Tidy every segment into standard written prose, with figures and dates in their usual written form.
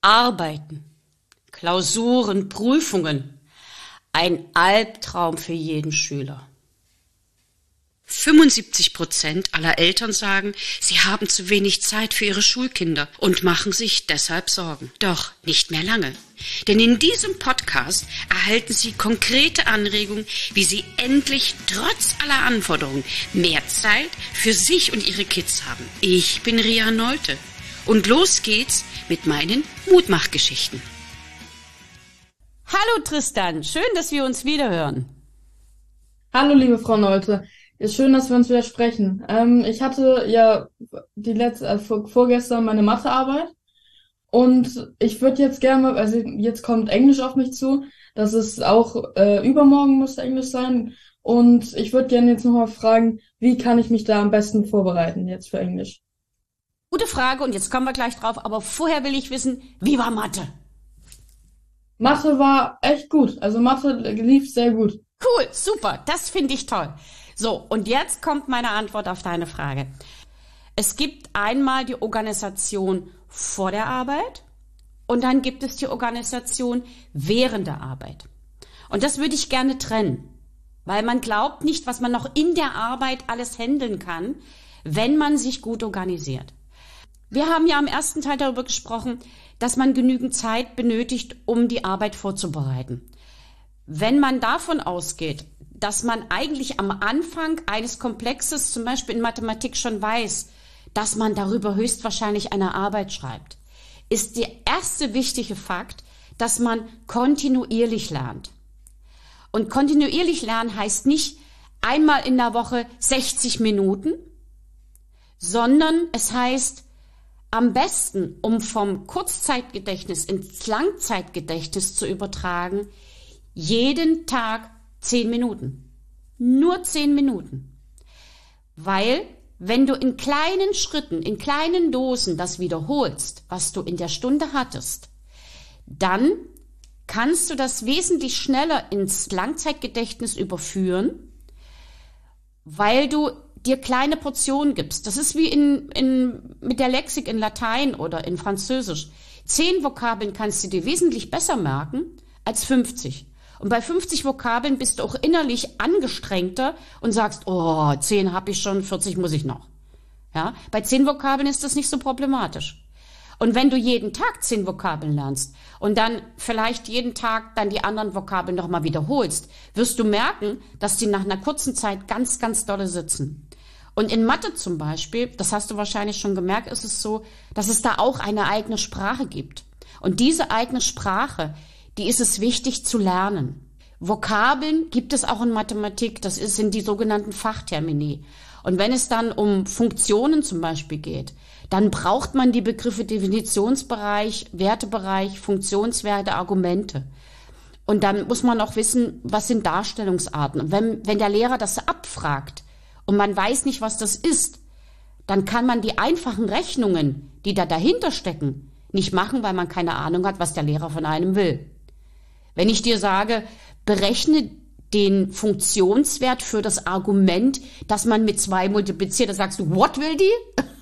Arbeiten, Klausuren, Prüfungen. Ein Albtraum für jeden Schüler. 75% aller Eltern sagen, sie haben zu wenig Zeit für ihre Schulkinder und machen sich deshalb Sorgen. Doch nicht mehr lange. Denn in diesem Podcast erhalten Sie konkrete Anregungen, wie Sie endlich trotz aller Anforderungen mehr Zeit für sich und Ihre Kids haben. Ich bin Ria Nolte und los geht's mit meinen Mutmachgeschichten. Hallo Tristan, schön, dass wir uns wiederhören. Hallo, liebe Frau Nolte. Ist schön, dass wir uns wieder sprechen. Ich hatte ja vorgestern meine Mathearbeit und ich würde jetzt gerne, also jetzt kommt Englisch auf mich zu, das ist auch übermorgen müsste Englisch sein und ich würde gerne jetzt nochmal fragen, wie kann ich mich da am besten vorbereiten jetzt für Englisch? Gute Frage und jetzt kommen wir gleich drauf, aber vorher will ich wissen, wie war Mathe? Mathe war echt gut, also Mathe lief sehr gut. Cool, super, das finde ich toll. So, und jetzt kommt meine Antwort auf deine Frage. Es gibt einmal die Organisation vor der Arbeit und dann gibt es die Organisation während der Arbeit. Und das würde ich gerne trennen, weil man glaubt nicht, was man noch in der Arbeit alles handeln kann, wenn man sich gut organisiert. Wir haben ja im ersten Teil darüber gesprochen, dass man genügend Zeit benötigt, um die Arbeit vorzubereiten. Wenn man davon ausgeht, dass man eigentlich am Anfang eines Komplexes, zum Beispiel in Mathematik, schon weiß, dass man darüber höchstwahrscheinlich eine Arbeit schreibt, ist der erste wichtige Fakt, dass man kontinuierlich lernt. Und kontinuierlich lernen heißt nicht einmal in der Woche 60 Minuten, sondern es heißt am besten, um vom Kurzzeitgedächtnis ins Langzeitgedächtnis zu übertragen, jeden Tag 10 Minuten. Nur 10 Minuten. Weil, wenn du in kleinen Schritten, in kleinen Dosen das wiederholst, was du in der Stunde hattest, dann kannst du das wesentlich schneller ins Langzeitgedächtnis überführen, weil du dir kleine Portionen gibst. Das ist wie mit der Lexik in Latein oder in Französisch. 10 Vokabeln kannst du dir wesentlich besser merken als 50. Und bei 50 Vokabeln bist du auch innerlich angestrengter und sagst, oh, 10 habe ich schon, 40 muss ich noch. Ja, bei 10 Vokabeln ist das nicht so problematisch. Und wenn du jeden Tag 10 Vokabeln lernst und dann vielleicht jeden Tag dann die anderen Vokabeln nochmal wiederholst, wirst du merken, dass die nach einer kurzen Zeit ganz, ganz dolle sitzen. Und in Mathe zum Beispiel, das hast du wahrscheinlich schon gemerkt, ist es so, dass es da auch eine eigene Sprache gibt. Und diese eigene Sprache, die ist es wichtig zu lernen. Vokabeln gibt es auch in Mathematik, sind die sogenannten Fachtermini. Und wenn es dann um Funktionen zum Beispiel geht, dann braucht man die Begriffe Definitionsbereich, Wertebereich, Funktionswerte, Argumente. Und dann muss man auch wissen, was sind Darstellungsarten. Und wenn der Lehrer das abfragt und man weiß nicht, was das ist, dann kann man die einfachen Rechnungen, die da dahinter stecken, nicht machen, weil man keine Ahnung hat, was der Lehrer von einem will. Wenn ich dir sage, berechne den Funktionswert für das Argument, das man mit 2 multipliziert, dann sagst du, what will die?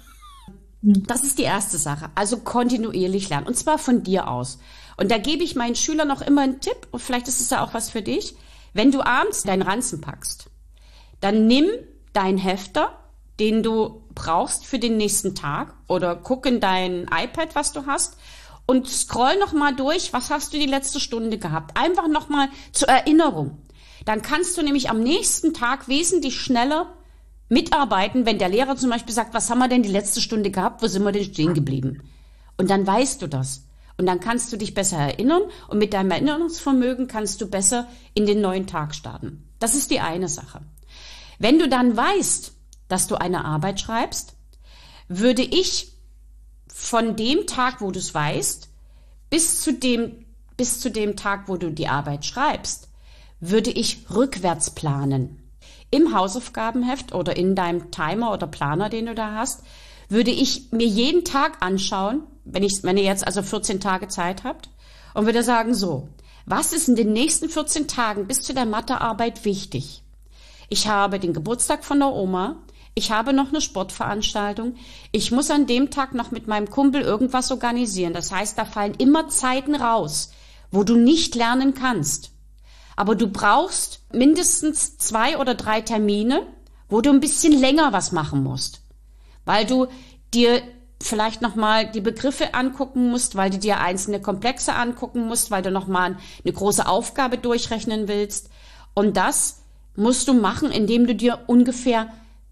Das ist die erste Sache. Also kontinuierlich lernen. Und zwar von dir aus. Und da gebe ich meinen Schülern noch immer einen Tipp, und vielleicht ist es ja auch was für dich. Wenn du abends deinen Ranzen packst, dann nimm deinen Hefter, den du brauchst für den nächsten Tag, oder guck in dein iPad, was du hast, und scroll noch mal durch, was hast du die letzte Stunde gehabt. Einfach noch mal zur Erinnerung. Dann kannst du nämlich am nächsten Tag wesentlich schneller mitarbeiten, wenn der Lehrer zum Beispiel sagt, was haben wir denn die letzte Stunde gehabt, wo sind wir denn stehen geblieben? Und dann weißt du das. Und dann kannst du dich besser erinnern und mit deinem Erinnerungsvermögen kannst du besser in den neuen Tag starten. Das ist die eine Sache. Wenn du dann weißt, dass du eine Arbeit schreibst, würde ich von dem Tag, wo du es weißt, bis zu dem Tag, wo du die Arbeit schreibst, würde ich rückwärts planen. Im Hausaufgabenheft oder in deinem Timer oder Planer, den du da hast, würde ich mir jeden Tag anschauen, wenn ihr jetzt also 14 Tage Zeit habt, und würde sagen, so, was ist in den nächsten 14 Tagen bis zu der Mathearbeit wichtig? Ich habe den Geburtstag von der Oma, ich habe noch eine Sportveranstaltung, ich muss an dem Tag noch mit meinem Kumpel irgendwas organisieren. Das heißt, da fallen immer Zeiten raus, wo du nicht lernen kannst. Aber du brauchst mindestens 2 oder 3 Termine, wo du ein bisschen länger was machen musst. Weil du dir vielleicht nochmal die Begriffe angucken musst, weil du dir einzelne Komplexe angucken musst, weil du nochmal eine große Aufgabe durchrechnen willst. Und das musst du machen, indem du dir ungefähr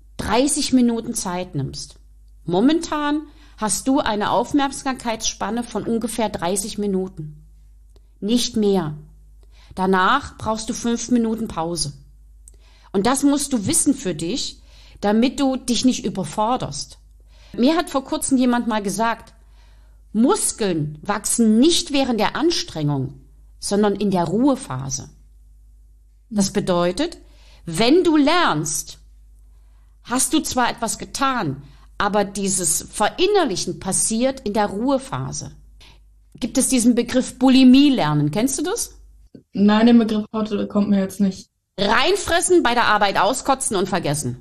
30 Minuten Zeit nimmst. Momentan hast du eine Aufmerksamkeitsspanne von ungefähr 30 Minuten. Nicht mehr. Danach brauchst du 5 Minuten Pause. Und das musst du wissen für dich, damit du dich nicht überforderst. Mir hat vor kurzem jemand mal gesagt, Muskeln wachsen nicht während der Anstrengung, sondern in der Ruhephase. Das bedeutet, wenn du lernst, hast du zwar etwas getan, aber dieses Verinnerlichen passiert in der Ruhephase. Gibt es diesen Begriff Bulimie lernen? Kennst du das? Nein, der Begriff kommt mir jetzt nicht. Reinfressen, bei der Arbeit auskotzen und vergessen.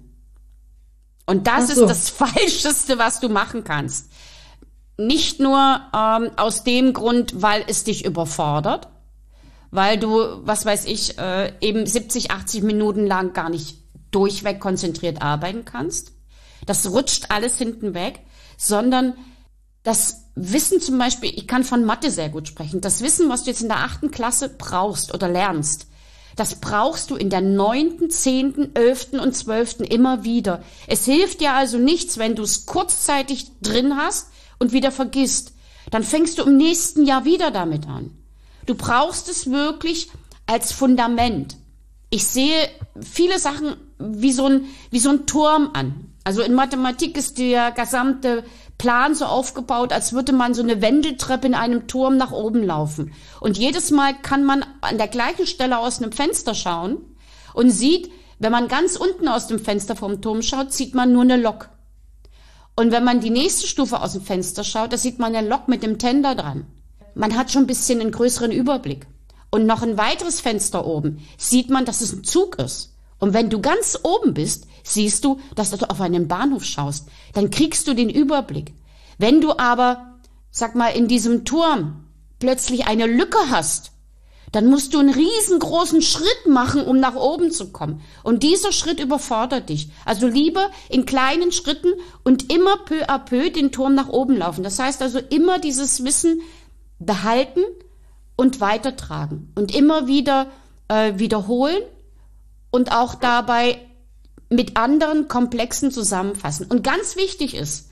Und das ist das Falscheste, was du machen kannst. Nicht nur aus dem Grund, weil es dich überfordert, weil du, was weiß ich, eben 70, 80 Minuten lang gar nicht durchweg konzentriert arbeiten kannst. Das rutscht alles hinten weg, sondern das Wissen zum Beispiel, ich kann von Mathe sehr gut sprechen, das Wissen, was du jetzt in der 8. Klasse brauchst oder lernst, das brauchst du in der 9., 10., 11. und 12. immer wieder. Es hilft dir also nichts, wenn du es kurzzeitig drin hast und wieder vergisst. Dann fängst du im nächsten Jahr wieder damit an. Du brauchst es wirklich als Fundament. Ich sehe viele Sachen wie so ein Turm an. Also in Mathematik ist der gesamte Plan so aufgebaut, als würde man so eine Wendeltreppe in einem Turm nach oben laufen. Und jedes Mal kann man an der gleichen Stelle aus einem Fenster schauen und sieht, wenn man ganz unten aus dem Fenster vom Turm schaut, sieht man nur eine Lok. Und wenn man die nächste Stufe aus dem Fenster schaut, da sieht man eine Lok mit dem Tender dran. Man hat schon ein bisschen einen größeren Überblick. Und noch ein weiteres Fenster oben sieht man, dass es ein Zug ist. Und wenn du ganz oben bist, siehst du, dass du auf einen Bahnhof schaust. Dann kriegst du den Überblick. Wenn du aber, sag mal, in diesem Turm plötzlich eine Lücke hast, dann musst du einen riesengroßen Schritt machen, um nach oben zu kommen. Und dieser Schritt überfordert dich. Also lieber in kleinen Schritten und immer peu à peu den Turm nach oben laufen. Das heißt also immer dieses Wissen behalten und weitertragen und immer wieder wiederholen und auch dabei mit anderen Komplexen zusammenfassen. Und ganz wichtig ist,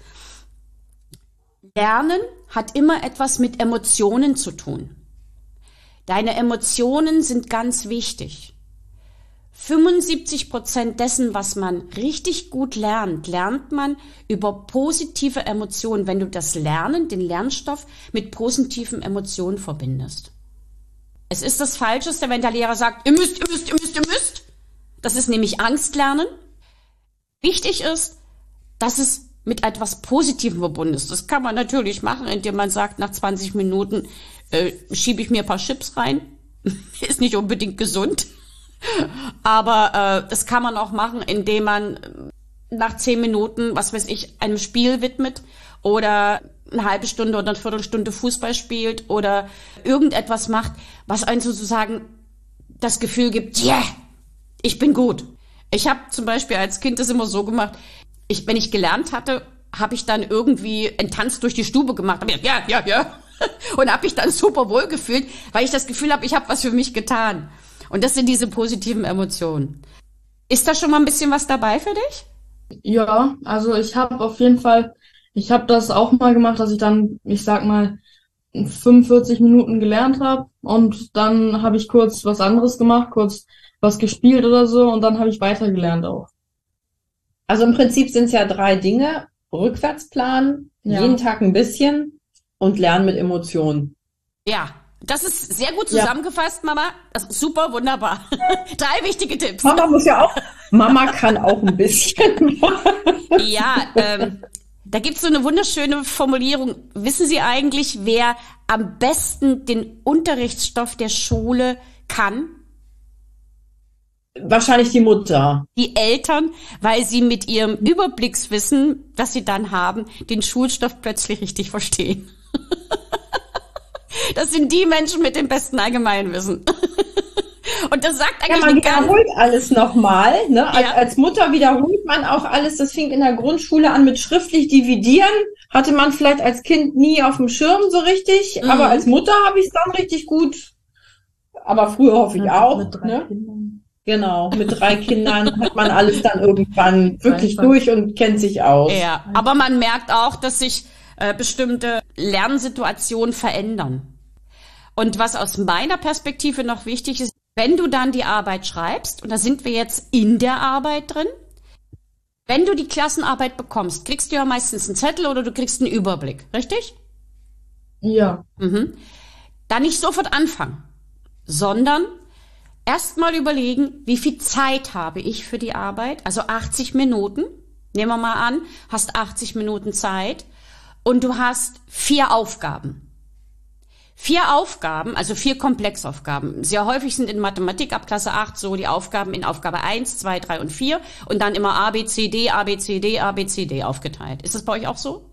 Lernen hat immer etwas mit Emotionen zu tun. Deine Emotionen sind ganz wichtig. 75% dessen, was man richtig gut lernt, lernt man über positive Emotionen, wenn du das Lernen, den Lernstoff mit positiven Emotionen verbindest. Es ist das Falscheste, wenn der Lehrer sagt, ihr müsst. Das ist nämlich Angstlernen. Wichtig ist, dass es mit etwas Positivem verbunden ist. Das kann man natürlich machen, indem man sagt, nach 20 Minuten schiebe ich mir ein paar Chips rein. Ist nicht unbedingt gesund. Aber das kann man auch machen, indem man nach 10 Minuten, was weiß ich, einem Spiel widmet oder eine halbe Stunde oder eine Viertelstunde Fußball spielt oder irgendetwas macht, was einem sozusagen das Gefühl gibt, yeah, ich bin gut. Ich habe zum Beispiel als Kind das immer so gemacht, wenn ich gelernt hatte, habe ich dann irgendwie einen Tanz durch die Stube gemacht. Hab ich gesagt, ja. Und habe mich dann super wohl gefühlt, weil ich das Gefühl habe, ich habe was für mich getan. Und das sind diese positiven Emotionen. Ist da schon mal ein bisschen was dabei für dich? Ja, also ich habe auf jeden Fall, ich habe das auch mal gemacht, dass ich dann, ich sag mal, 45 Minuten gelernt habe und dann habe ich kurz was anderes gemacht, kurz was gespielt oder so und dann habe ich weitergelernt auch. Also im Prinzip sind es ja 3 Dinge. Rückwärtsplan, jeden Tag ein bisschen und Lernen mit Emotionen. Ja, das ist sehr gut zusammengefasst, Mama. Also super, wunderbar. 3 wichtige Tipps. Mama kann auch ein bisschen. Ja, da gibt's so eine wunderschöne Formulierung. Wissen Sie eigentlich, wer am besten den Unterrichtsstoff der Schule kann? Wahrscheinlich die Mutter. Die Eltern, weil sie mit ihrem Überblickswissen, das sie dann haben, den Schulstoff plötzlich richtig verstehen. Das sind die Menschen mit dem besten Allgemeinwissen. Und das sagt eigentlich man wiederholt alles nochmal. Ne? Ja. Als Mutter wiederholt man auch alles. Das fing in der Grundschule an mit schriftlich dividieren. Hatte man vielleicht als Kind nie auf dem Schirm so richtig. Mhm. Aber als Mutter habe ich es dann richtig gut. Aber früher hoffe ich auch. Mit 3 Kindern. Genau, mit 3 Kindern hat man alles dann irgendwann wirklich durch und kennt sich aus. Ja, aber man merkt auch, dass sich bestimmte Lernsituationen verändern. Und was aus meiner Perspektive noch wichtig ist, wenn du dann die Arbeit schreibst, und da sind wir jetzt in der Arbeit drin, wenn du die Klassenarbeit bekommst, kriegst du ja meistens einen Zettel oder du kriegst einen Überblick, richtig? Ja. Mhm. Dann nicht sofort anfangen, sondern erstmal überlegen, wie viel Zeit habe ich für die Arbeit, also 80 Minuten, nehmen wir mal an, hast 80 Minuten Zeit und du hast 4 Aufgaben. 4 Aufgaben, also 4 Komplexaufgaben. Sehr häufig sind in Mathematik ab Klasse 8 so die Aufgaben in Aufgabe 1, 2, 3 und 4 und dann immer A, B, C, D, A, B, C, D, A, B, C, D aufgeteilt. Ist das bei euch auch so?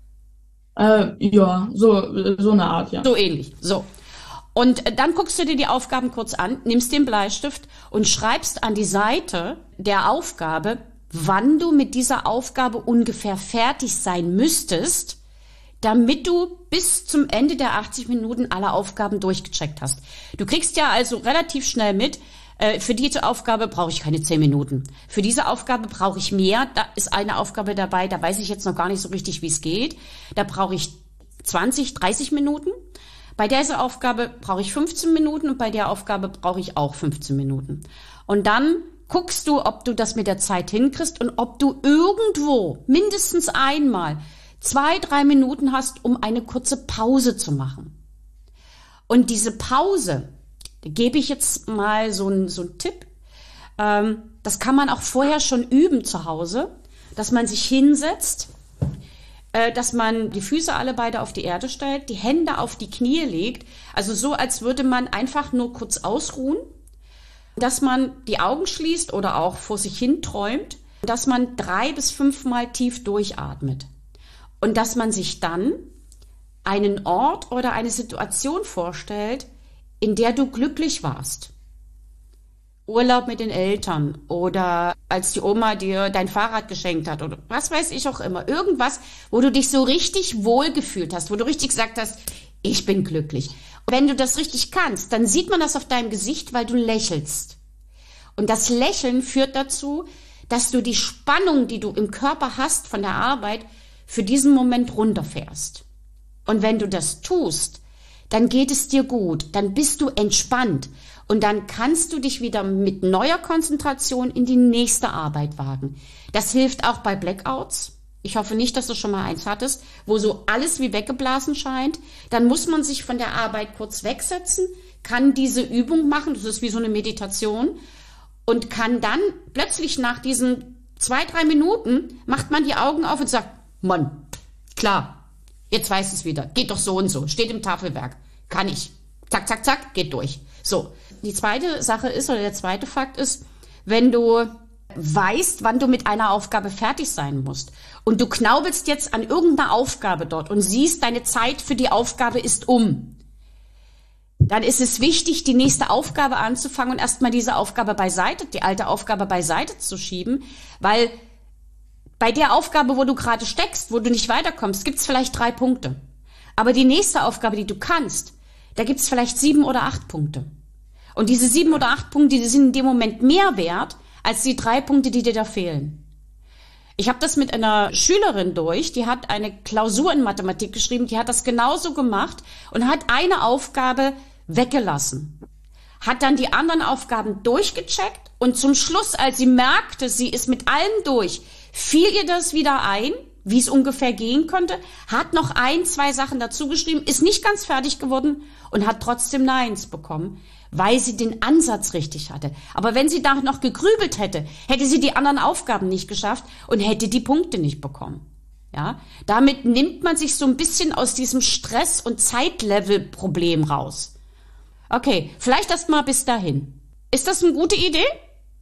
Ja, so eine Art, ja. So ähnlich, so. Und dann guckst du dir die Aufgaben kurz an, nimmst den Bleistift und schreibst an die Seite der Aufgabe, wann du mit dieser Aufgabe ungefähr fertig sein müsstest, damit du bis zum Ende der 80 Minuten alle Aufgaben durchgecheckt hast. Du kriegst ja also relativ schnell mit, für diese Aufgabe brauche ich keine 10 Minuten. Für diese Aufgabe brauche ich mehr. Da ist eine Aufgabe dabei, da weiß ich jetzt noch gar nicht so richtig, wie es geht. Da brauche ich 20, 30 Minuten. Bei dieser Aufgabe brauche ich 15 Minuten und bei der Aufgabe brauche ich auch 15 Minuten. Und dann guckst du, ob du das mit der Zeit hinkriegst und ob du irgendwo mindestens einmal 2, 3 Minuten hast, um eine kurze Pause zu machen. Und diese Pause, da gebe ich jetzt mal so einen Tipp, das kann man auch vorher schon üben zu Hause, dass man sich hinsetzt, dass man die Füße alle beide auf die Erde stellt, die Hände auf die Knie legt, also so, als würde man einfach nur kurz ausruhen, dass man die Augen schließt oder auch vor sich hin träumt, dass man 3 bis 5 Mal tief durchatmet. Und dass man sich dann einen Ort oder eine Situation vorstellt, in der du glücklich warst. Urlaub mit den Eltern oder als die Oma dir dein Fahrrad geschenkt hat oder was weiß ich auch immer. Irgendwas, wo du dich so richtig wohl gefühlt hast, wo du richtig gesagt hast, ich bin glücklich. Und wenn du das richtig kannst, dann sieht man das auf deinem Gesicht, weil du lächelst. Und das Lächeln führt dazu, dass du die Spannung, die du im Körper hast von der Arbeit, für diesen Moment runterfährst. Und wenn du das tust, dann geht es dir gut, dann bist du entspannt und dann kannst du dich wieder mit neuer Konzentration in die nächste Arbeit wagen. Das hilft auch bei Blackouts. Ich hoffe nicht, dass du schon mal eins hattest, wo so alles wie weggeblasen scheint. Dann muss man sich von der Arbeit kurz wegsetzen, kann diese Übung machen, das ist wie so eine Meditation, und kann dann plötzlich nach diesen 2, 3 Minuten, macht man die Augen auf und sagt, Mann, klar, jetzt weiß es wieder. Geht doch so und so. Steht im Tafelwerk. Kann ich. Zack, zack, zack, geht durch. So, die zweite Sache ist, oder der zweite Fakt ist, wenn du weißt, wann du mit einer Aufgabe fertig sein musst und du knaubelst jetzt an irgendeiner Aufgabe dort und siehst, deine Zeit für die Aufgabe ist um, dann ist es wichtig, die nächste Aufgabe anzufangen und erstmal diese Aufgabe beiseite, die alte Aufgabe beiseite zu schieben, weil bei der Aufgabe, wo du gerade steckst, wo du nicht weiterkommst, gibt es vielleicht 3 Punkte. Aber die nächste Aufgabe, die du kannst, da gibt es vielleicht 7 oder 8 Punkte. Und diese 7 oder 8 Punkte, die sind in dem Moment mehr wert, als die 3 Punkte, die dir da fehlen. Ich habe das mit einer Schülerin durch, die hat eine Klausur in Mathematik geschrieben, die hat das genauso gemacht und hat eine Aufgabe weggelassen. Hat dann die anderen Aufgaben durchgecheckt und zum Schluss, als sie merkte, sie ist mit allem durch, fiel ihr das wieder ein, wie es ungefähr gehen könnte, hat noch 1, 2 Sachen dazu geschrieben, ist nicht ganz fertig geworden und hat trotzdem Neins bekommen, weil sie den Ansatz richtig hatte. Aber wenn sie da noch gegrübelt hätte, hätte sie die anderen Aufgaben nicht geschafft und hätte die Punkte nicht bekommen. Ja, damit nimmt man sich so ein bisschen aus diesem Stress- und Zeitlevel-Problem raus. Okay, vielleicht erst mal bis dahin. Ist das eine gute Idee?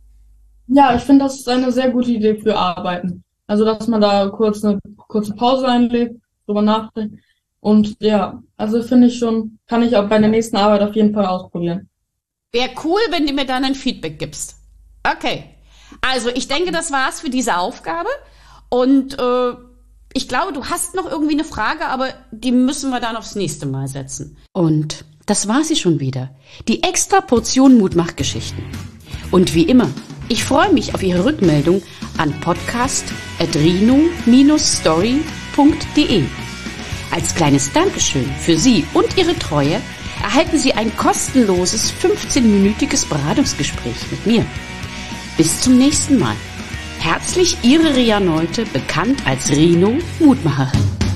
Ja, ich finde, das ist eine sehr gute Idee für Arbeiten. Also, dass man da kurz eine kurze Pause einlegt, drüber nachdenkt. Und ja, also finde ich schon, kann ich auch bei der nächsten Arbeit auf jeden Fall ausprobieren. Wäre cool, wenn du mir dann ein Feedback gibst. Okay. Also, ich denke, das war's für diese Aufgabe. Und ich glaube, du hast noch irgendwie eine Frage, aber die müssen wir dann aufs nächste Mal setzen. Und das war sie schon wieder. Die extra Portion Mutmachgeschichten. Und wie immer, ich freue mich auf Ihre Rückmeldung an podcast@rino-story.de. Als kleines Dankeschön für Sie und Ihre Treue erhalten Sie ein kostenloses 15-minütiges Beratungsgespräch mit mir. Bis zum nächsten Mal. Herzlich Ihre Ria Nolte, bekannt als Rino Mutmacherin.